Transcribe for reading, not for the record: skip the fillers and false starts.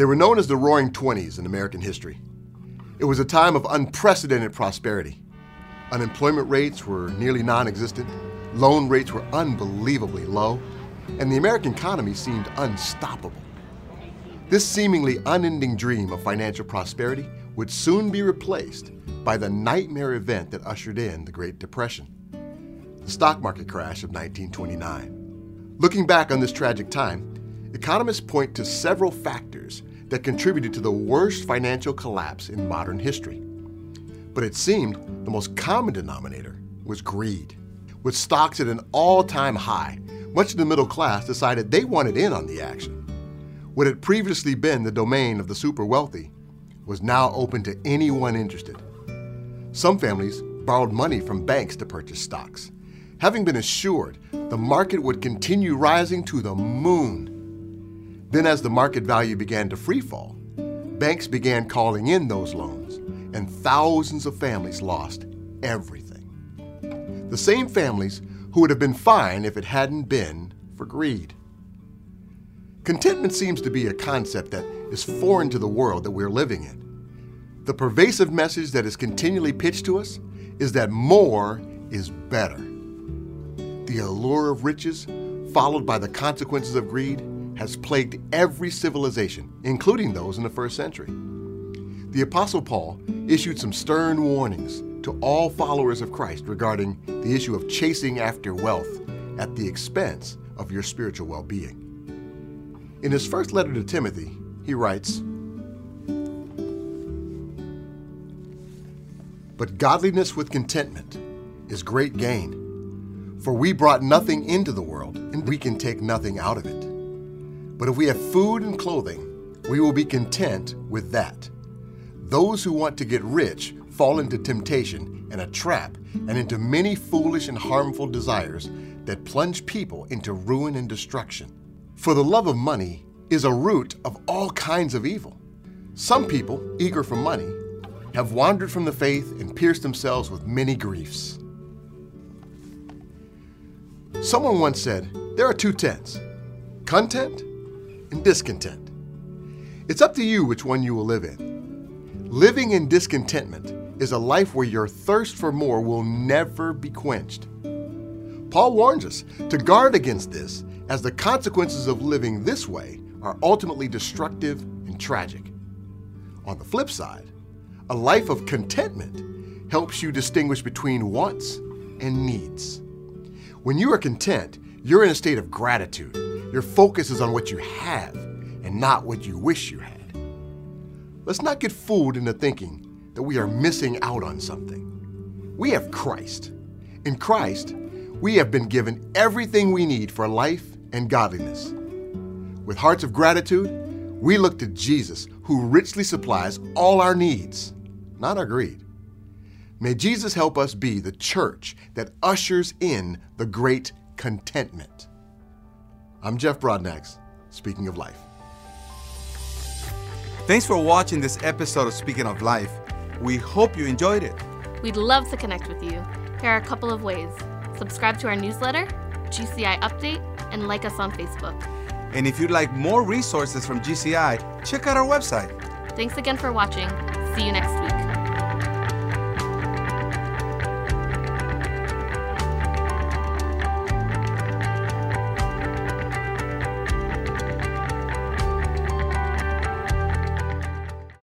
They were known as the Roaring Twenties in American history. It was a time of unprecedented prosperity. Unemployment rates were nearly non-existent, loan rates were unbelievably low, and the American economy seemed unstoppable. This seemingly unending dream of financial prosperity would soon be replaced by the nightmare event that ushered in the Great Depression, the stock market crash of 1929. Looking back on this tragic time, economists point to several factors that contributed to the worst financial collapse in modern history. But it seemed the most common denominator was greed. With stocks at an all-time high, much of the middle class decided they wanted in on the action. What had previously been the domain of the super wealthy was now open to anyone interested. Some families borrowed money from banks to purchase stocks, having been assured the market would continue rising to the moon. Then as the market value began to freefall, banks began calling in those loans, and thousands of families lost everything. The same families who would have been fine if it hadn't been for greed. Contentment seems to be a concept that is foreign to the world that we're living in. The pervasive message that is continually pitched to us is that more is better. The allure of riches, followed by the consequences of greed, has plagued every civilization, including those in the first century. The Apostle Paul issued some stern warnings to all followers of Christ regarding the issue of chasing after wealth at the expense of your spiritual well-being. In his first letter to Timothy, he writes, "But godliness with contentment is great gain. For we brought nothing into the world, and we can take nothing out of it. But if we have food and clothing, we will be content with that. Those who want to get rich fall into temptation and a trap and into many foolish and harmful desires that plunge people into ruin and destruction. For the love of money is a root of all kinds of evil. Some people, eager for money, have wandered from the faith and pierced themselves with many griefs." Someone once said, there are two tents, content and discontent. It's up to you which one you will live in. Living in discontentment is a life where your thirst for more will never be quenched. Paul warns us to guard against this, as the consequences of living this way are ultimately destructive and tragic. On the flip side, a life of contentment helps you distinguish between wants and needs. When you are content, you're in a state of gratitude. Your focus is on what you have and not what you wish you had. Let's not get fooled into thinking that we are missing out on something. We have Christ. In Christ, we have been given everything we need for life and godliness. With hearts of gratitude, we look to Jesus, who richly supplies all our needs, not our greed. May Jesus help us be the church that ushers in the great contentment. I'm Jeff Broadnax, speaking of life. Thanks for watching this episode of Speaking of Life. We hope you enjoyed it. We'd love to connect with you. Here are a couple of ways. Subscribe to our newsletter, GCI Update, and like us on Facebook. And if you'd like more resources from GCI, check out our website. Thanks again for watching. See you next time.